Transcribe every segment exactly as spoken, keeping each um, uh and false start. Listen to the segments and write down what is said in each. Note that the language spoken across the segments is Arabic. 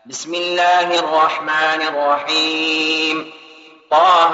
بسم الله الرحمن الرحيم. طه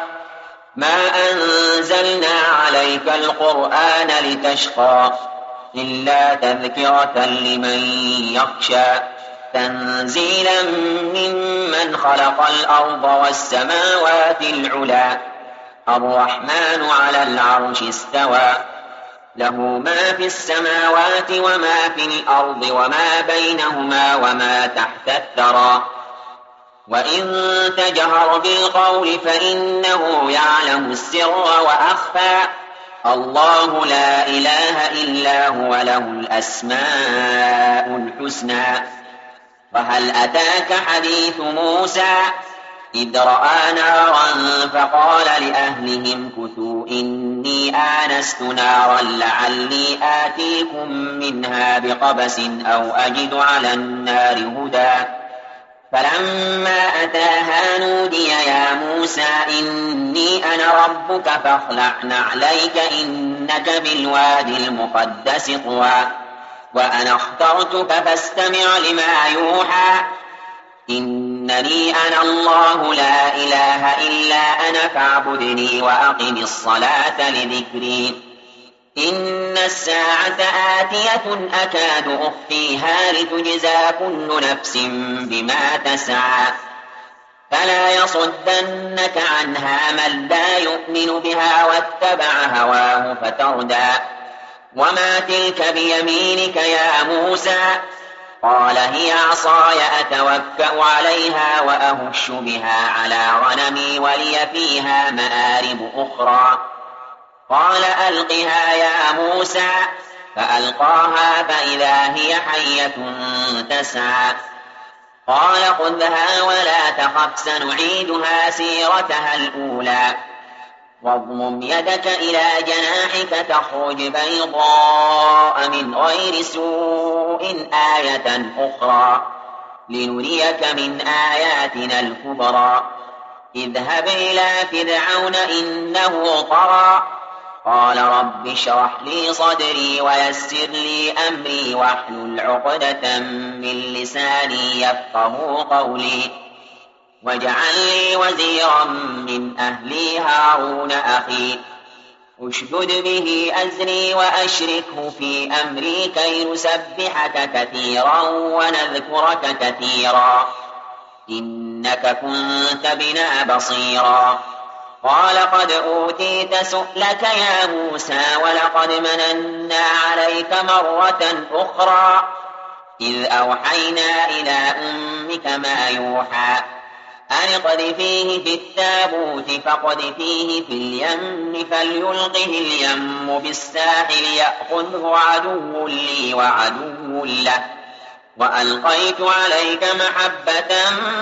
ما أنزلنا عليك القرآن لتشقى إلا تذكرة لمن يخشى تنزيلا ممن خلق الأرض والسماوات العلى الرحمن على العرش استوى له ما في السماوات وما في الأرض وما بينهما وما تحت الثرى وإن تجهر بالقول فإنه يعلم السر وأخفى الله لا إله إلا هو له الأسماء الحسنى. وهل أتاك حديث موسى إذ رأى نارا فقال لأهلهم كثوا إني آنست نارا لعلي آتيكم منها بقبس أو أجد على النار هدى فلما أتاها نودي يا موسى إني أنا ربك فاخلع نعليك إنك بالوادي المقدس طوى وأنا اخترتك فاستمع لما يوحى إنني أنا الله لا إله إلا أنا فاعبدني وأقم الصلاة لذكري إن الساعة آتية أكاد أخفيها لتجزى كل نفس بما تسعى فلا يصدنك عنها من لا يؤمن بها واتبع هواه فتردى وما تلك بيمينك يا موسى قال هي عصاي أتوكأ عليها وأهش بها على غنمي ولي فيها مآرب أخرى قال ألقها يا موسى فألقاها فإذا هي حية تسعى قال خذها ولا تخف سنعيدها سيرتها الأولى واضمم يدك إلى جناحك تخرج بيضاء من غير سوء آية أخرى لنريك من آياتنا الكبرى اذهب إلى فرعون إنه طغى قال رب اشرح لي صدري ويسر لي أمري واحلل عقدة من لساني يفقه قولي واجعل لي وزيرا من أهلي هارون أخي اشدد به أزري وأشركه في أمري كي نسبحك كثيرا ونذكرك كثيرا إنك كنت بنا بصيرا قال قد أوتيت سؤلك يا موسى ولقد مننا عليك مرة أخرى إذ أوحينا إلى أمك ما يوحى أن اقذفيه في التابوت فاقذفيه في اليم فليلقه اليم بالساحل يأخذه عدو لي وعدو له وألقيت عليك محبة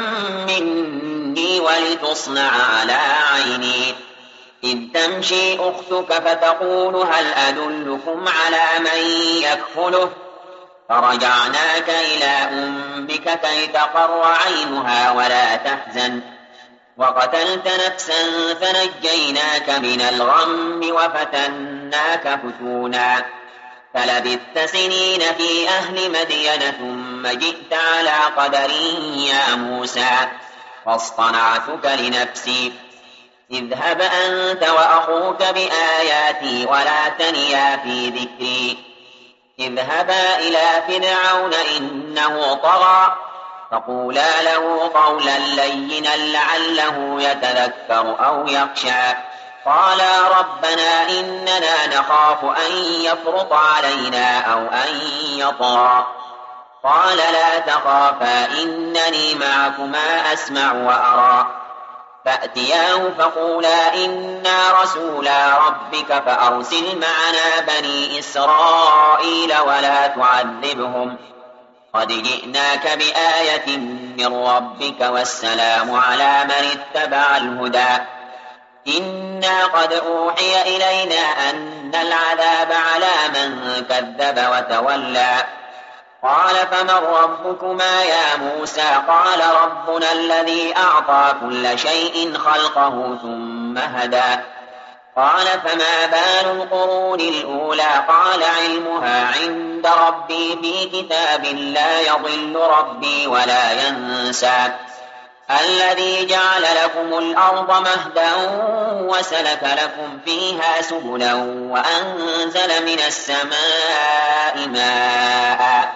مني ولتصنع على عيني إذ تمشي أختك فتقول هل أدلكم على من يكفله فرجعناك إلى أمك كي تقر عينها ولا تحزن وقتلت نفسا فنجيناك من الغم وفتناك فتونا فلبثت سنين في أهل مدين ثم جئت على قدر يا موسى واصطنعتك لنفسي اذهب أنت وأخوك بآياتي ولا تنيا في ذكري اذهبا إلى فرعون إنه طغى فقولا له قولا لينا لعله يتذكر أو يخشى قالا ربنا إننا نخاف أن يفرط علينا أو أن يطغى قال لا تخافا إنني معكما أسمع وأرى فأتياه فقولا إنا رسولا ربك فأرسل معنا بني إسرائيل ولا تعذبهم قد جئناك بآية من ربك والسلام على من اتبع الهدى إنا قد أوحي إلينا أن العذاب على من كذب وتولى قال فمن ربكما يا موسى قال ربنا الذي أعطى كل شيء خلقه ثم هدى قال فما بال القرون الأولى قال علمها عند ربي في كتاب لا يضل ربي ولا ينسى الذي جعل لكم الأرض مهدا وسلك لكم فيها سبلا وأنزل من السماء ماء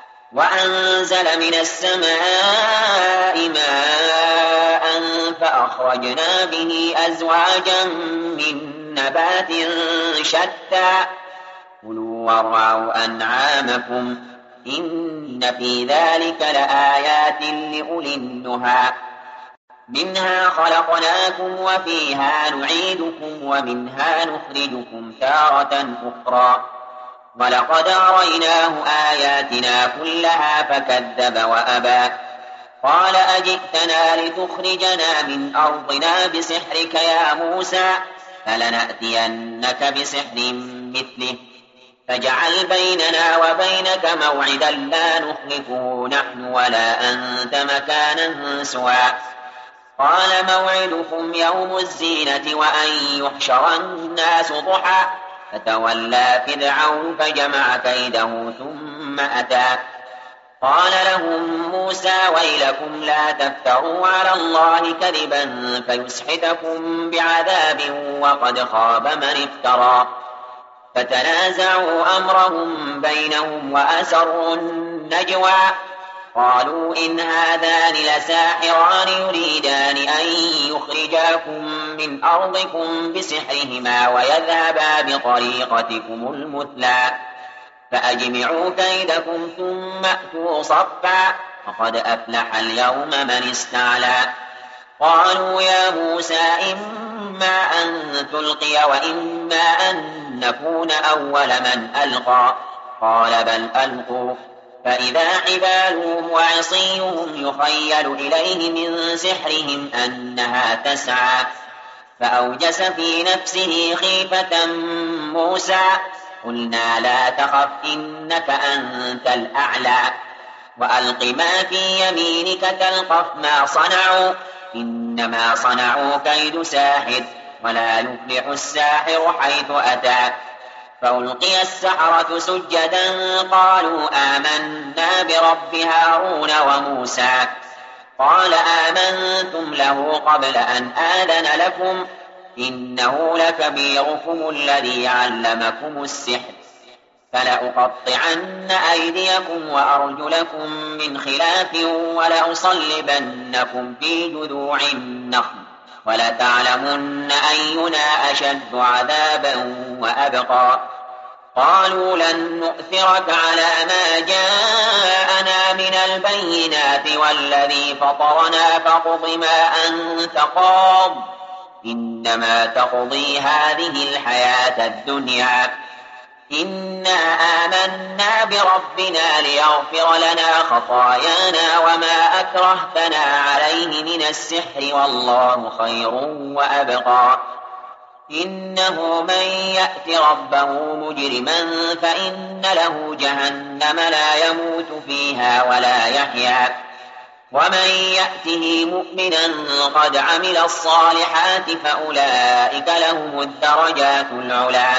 وأنزل من السماء ماء فأخرجنا به أزواجا من نبات شتى كلوا وارعوا أنعامكم إن في ذلك لآيات لأولي النهى منها خلقناكم وفيها نعيدكم ومنها نخرجكم تارة أخرى ولقد أريناه آياتنا كلها فكذب وأبى قال أجئتنا لتخرجنا من أرضنا بسحرك يا موسى فلنأتينك بسحر مثله فاجعل بيننا وبينك موعدا لا نخلفه نحن ولا أنت مكانا سوى قال موعدكم يوم الزينة وأن يحشر الناس ضحى فتولى فرعون فجمع كيده ثم أتى قال لهم موسى ويلكم لا تفتروا على الله كذبا فيسحتكم بعذاب وقد خاب من افترى فتنازعوا أمرهم بينهم وأسروا النجوى قالوا إن هذان لساحران يريدان أن يخرجاكم من أرضكم بسحرهما ويذهبا بطريقتكم المثلى فأجمعوا كيدكم ثم أتوا صفا وقد أفلح اليوم من استعلى قالوا يا موسى إما أن تلقي وإما أن نكون أول من ألقى قال بل ألقوا فإذا حبالهم وعصيهم يخيل إليه من سحرهم أنها تسعى فأوجس في نفسه خيفة موسى قلنا لا تخف إنك أنت الأعلى وألق ما في يمينك تلقف ما صنعوا إنما صنعوا كيد ساحر ولا يفلح الساحر حيث أتى فألقي السحرة سجدا قالوا آمنا برب هارون وموسى قال آمنتم له قبل أن آذن لكم إنه لكبيركم الذي علمكم السحر فلأقطعن أيديكم وأرجلكم من خلاف ولأصلبنكم في جذوع النخل ولتعلمن أينا أشد عذابا وأبقى قالوا لن نؤثرك على ما جاءنا من البينات والذي فطرنا فاقض ما أنت قاض إنما تقضي هذه الحياة الدنيا إنا آمنا بربنا ليغفر لنا خطايانا وما أكرهتنا عليه من السحر والله خير وأبقى إنه من يأت ربه مجرما فإن له جهنم لا يموت فيها ولا يحيا ومن يأته مؤمنا قد عمل الصالحات فأولئك لهم الدرجات العلى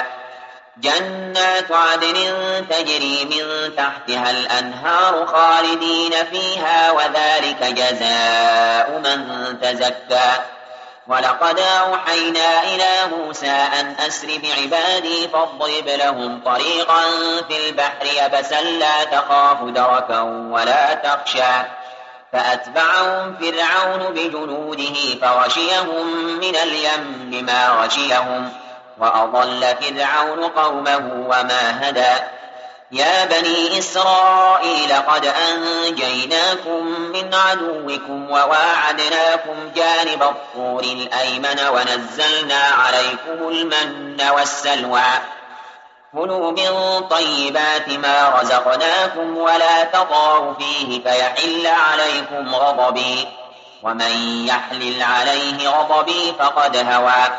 جنات عدن تجري من تحتها الأنهار خالدين فيها وذلك جزاء من تزكى ولقد أوحينا إلى موسى أن أسر بعبادي فاضرب لهم طريقا في البحر يبسا لا تخاف دركا ولا تخشى فأتبعهم فرعون بجنوده فغشيهم من اليم ما غشيهم وأضل فرعون قومه وما هدى يا بني إسرائيل قد أنجيناكم من عدوكم وواعدناكم جانب الطور الأيمن ونزلنا عليكم المن والسلوى كلوا من طيبات ما رزقناكم ولا تطغوا فيه فيحل عليكم غضبي ومن يحلل عليه غضبي فقد هوى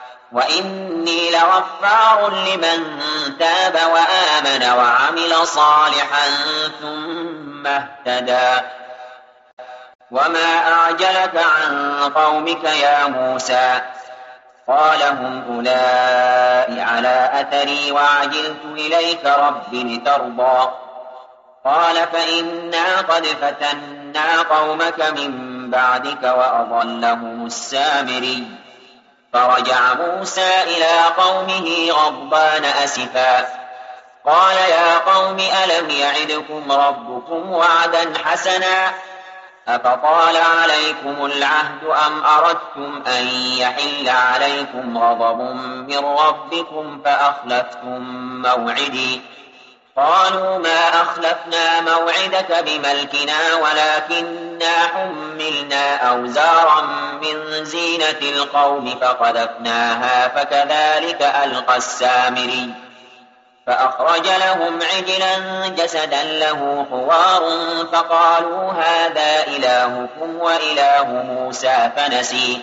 وإني لغفار لمن تاب وآمن وعمل صالحا ثم اهتدى وما أعجلك عن قومك يا موسى قال هم أولئك على أثري وعجلت إليك رب لترضى قال فإنا قد فتنا قومك من بعدك وأضلهم السامري فرجع موسى إلى قومه غضبان أسفا قال يا قوم ألم يعدكم ربكم وعدا حسنا أفطال عليكم العهد أم أردتم أن يحل عليكم غضب من ربكم فأخلفتم موعدي قالوا ما أخلفنا موعدك بملكنا ولكننا حملنا أوزارا من زينة القوم فقذفناها فكذلك ألقى السامري فأخرج لهم عجلا جسدا له خوار فقالوا هذا إلهكم وإله موسى فنسي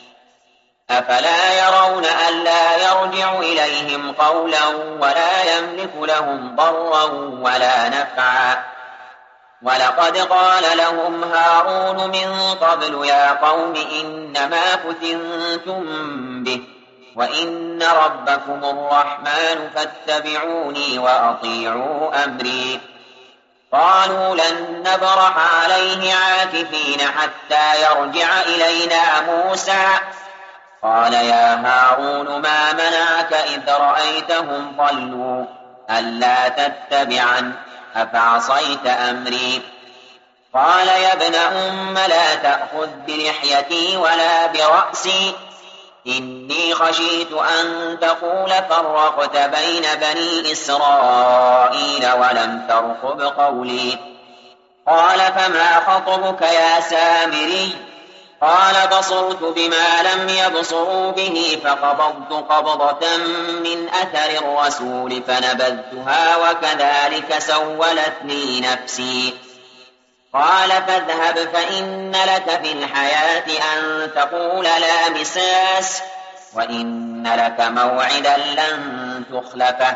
أفلا يرون ألا يرجع إليهم قولا ولا يملك لهم ضرا ولا نفعا ولقد قال لهم هارون من قبل يا قوم إنما فتنتم به وإن ربكم الرحمن فاتبعوني وأطيعوا أمري قالوا لن نبرح عليه عاكفين حتى يرجع إلينا موسى قال يا هارون ما منعك إذ رأيتهم ضلوا ألا تتبعن أفعصيت أمري قال يا ابن أم لا تأخذ بلحيتي ولا برأسي إني خشيت أن تقول فرقت بين بني إسرائيل ولم ترقب قولي قال فما خطبك يا سامري قال بصرت بما لم يبصروا به فقبضت قبضة من أثر الرسول فنبذتها وكذلك سولت لي نفسي قال فاذهب فإن لك في الحياة أن تقول لا مساس وإن لك موعدا لن تخلفه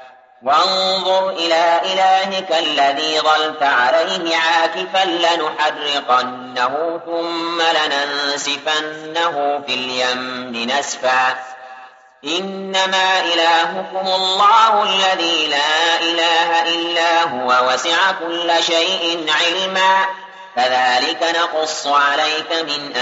وانظر إلى إلهك الذي ظلت عليه عاكفا لنحرقنه ثم لننسفنه في اليم نسفا إنما إلهكم الله الذي لا إله إلا هو وسع كل شيء علما كذلك نقص عليك من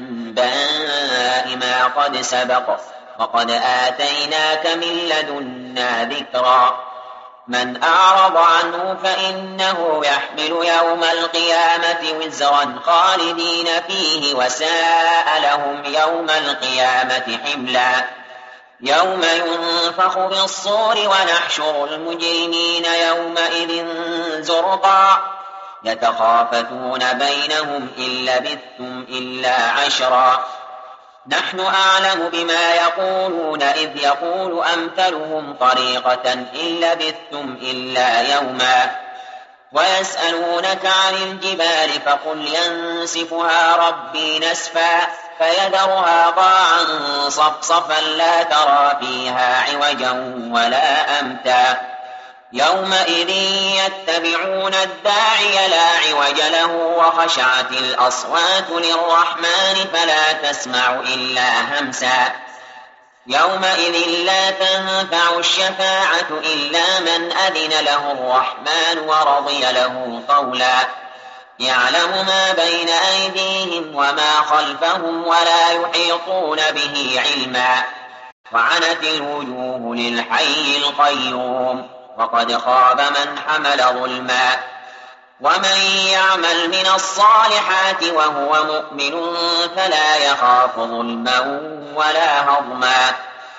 أنباء ما قد سبق وقد آتيناك من لدنا ذكرا من أعرض عنه فإنه يحمل يوم القيامة وزرا خالدين فيه وساء لهم يوم القيامة حملا يوم ينفخ بالصور ونحشر المجرمين يومئذ زرقا يتخافتون بينهم إن لبثتم إلا عشرا نحن أعلم بما يقولون إذ يقول أمثلهم طريقة إن لبثتم إلا يوما ويسألونك عن الجبال فقل ينسفها ربي نسفا فيذرها قاعا صفصفا لا ترى فيها عوجا ولا أمتا يومئذ يتبعون الداعي لا عوج له وخشعت الأصوات للرحمن فلا تسمع إلا همسا يومئذ لا تنفع الشفاعة إلا من أذن له الرحمن ورضي له قولا يعلم ما بين أيديهم وما خلفهم ولا يحيطون به علما وعنت الوجوه للحي القيوم وقد خاب من حمل ظلما ومن يعمل من الصالحات وهو مؤمن فلا يخاف ظلما ولا هضما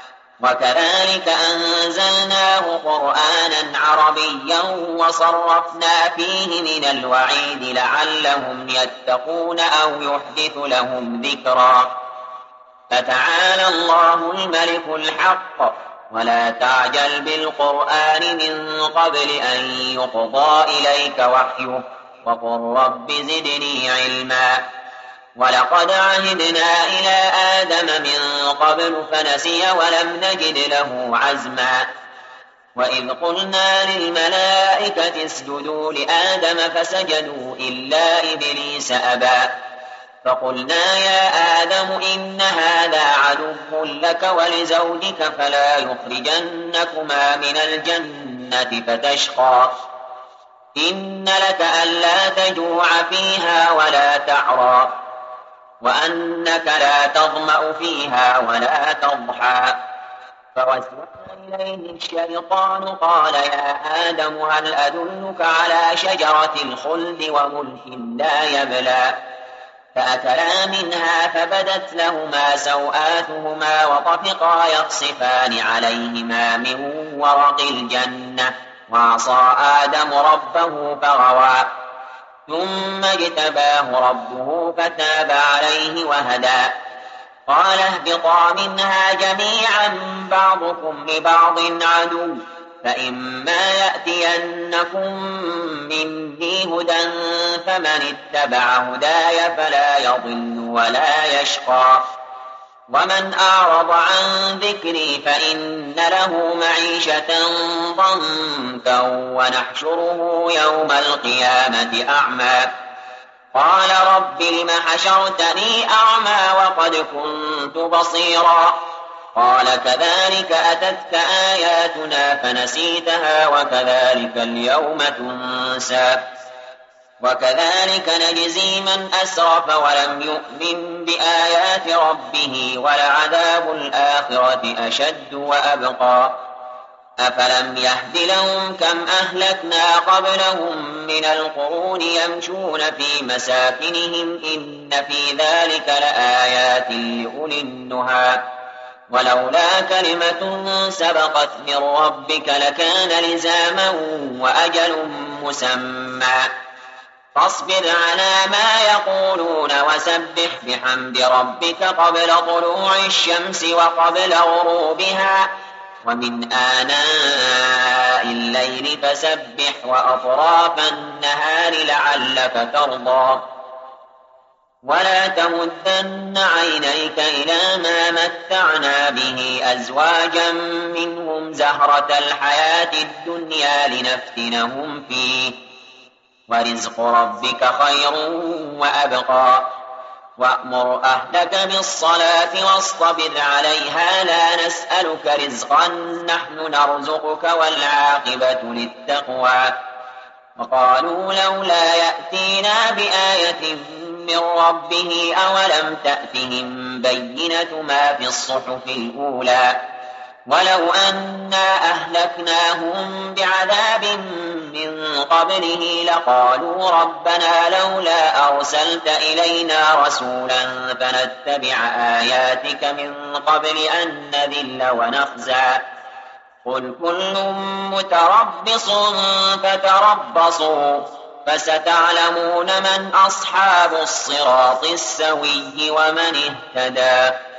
وكذلك أنزلناه قرآنا عربيا وصرفنا فيه من الوعيد لعلهم يتقون أو يحدث لهم ذكرا فتعالى الله الملك الحق ولا تعجل بالقرآن من قبل أن يقضى إليك وحيه وقل رب زدني علما ولقد عهدنا إلى آدم من قبل فنسي ولم نجد له عزما وإذ قلنا للملائكة اسجدوا لآدم فسجدوا إلا إبليس أبى فقلنا يا آدم إن هذا عدو لك ولزوجك فلا يخرجنكما من الجنة فتشقى إن لك ألا تجوع فيها ولا تعرى وأنك لا تظمأ فيها ولا تضحى فوسوس إليه الشيطان قال يا آدم هل أدلك على شجرة الخلد وملك لا يبلى فأكلا منها فبدت لهما سوآتهما وطفقا يخصفان عليهما من ورق الجنة وعصى آدم ربه فغوى ثم اجتباه ربه فتاب عليه وهدى قال اهبطا منها جميعا بعضكم لبعض عدو فإما يأتينكم مني هدى فمن اتبع هداي فلا يضل ولا يشقى ومن أعرض عن ذكري فإن له معيشة ضنكا ونحشره يوم القيامة أعمى قال رب لم حشرتني أعمى وقد كنت بصيرا قال كذلك أتتك آياتنا فنسيتها وكذلك اليوم تنسى وكذلك نجزي من أسرف ولم يؤمن بآيات ربه ولعذاب الآخرة أشد وأبقى أفلم يهد لهم كم أهلكنا قبلهم من القرون يمشون في مساكنهم إن في ذلك لآيات لأولي النهى ولولا كلمة سبقت من ربك لكان لزاما وأجل مسمى فاصبر على ما يقولون وسبح بحمد ربك قبل طلوع الشمس وقبل غروبها ومن آناء الليل فسبح وأطراف النهار لعلك ترضى ولا تمدن عينيك إلى ما متعنا به أزواجا منهم زهرة الحياة الدنيا لنفتنهم فيه ورزق ربك خير وأبقى وأمر أهلك بالصلاة واصطبر عليها لا نسألك رزقا نحن نرزقك والعاقبة للتقوى وقالوا لولا يأتينا بآية من ربه أولم تأتهم بينة ما في الصحف الأولى ولو أنا أهلكناهم بعذاب من قبله لقالوا ربنا لولا أرسلت إلينا رسولا فنتبع آياتك من قبل أن نذل ونخزى قل كل متربص فتربصوا فستعلمون من أصحاب الصراط السوي ومن اهتدى